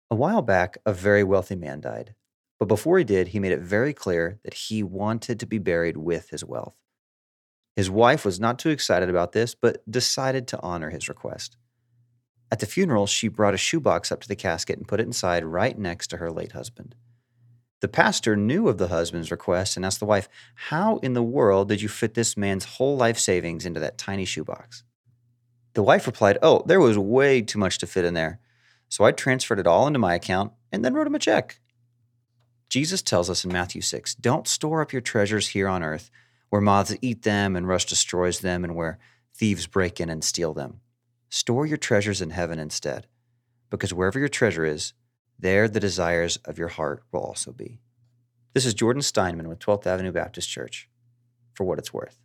A while back, a very wealthy man died. But before he did, he made it very clear that he wanted to be buried with his wealth. His wife was not too excited about this, but decided to honor his request. At the funeral, she brought a shoebox up to the casket and put it inside right next to her late husband. The pastor knew of the husband's request and asked the wife, "How in the world did you fit this man's whole life savings into that tiny shoebox?" The wife replied, "Oh, there was way too much to fit in there. So I transferred it all into my account and then wrote him a check." Jesus tells us in Matthew 6, "Don't store up your treasures here on earth, where moths eat them and rust destroys them, and where thieves break in and steal them. Store your treasures in heaven instead, because wherever your treasure is, there the desires of your heart will also be." This is Jordan Steinman with 12th Avenue Baptist Church, for what it's worth.